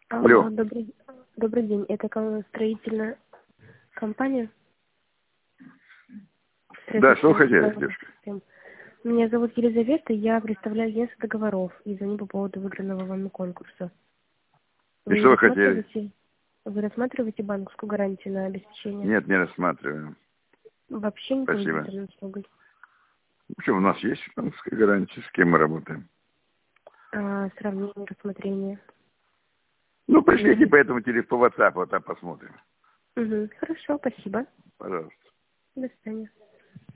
Алло. Добрый день. Это строительная компания? Да, что вы хотели, девушка? Меня зовут Елизавета, я представляю агентство договоров и звоню по поводу выигранного вами конкурса. И что вы хотели? Вы рассматриваете банковскую гарантию на обеспечение? Нет, не рассматриваем. Вообще не Спасибо. пользуетесь услугой? Почему? У нас есть банковская гарантия, с кем мы работаем. Сравнение, рассмотрение. Ну, пришлите по этому телефону, по WhatsApp, вот там посмотрим. Хорошо, спасибо. Пожалуйста. До свидания.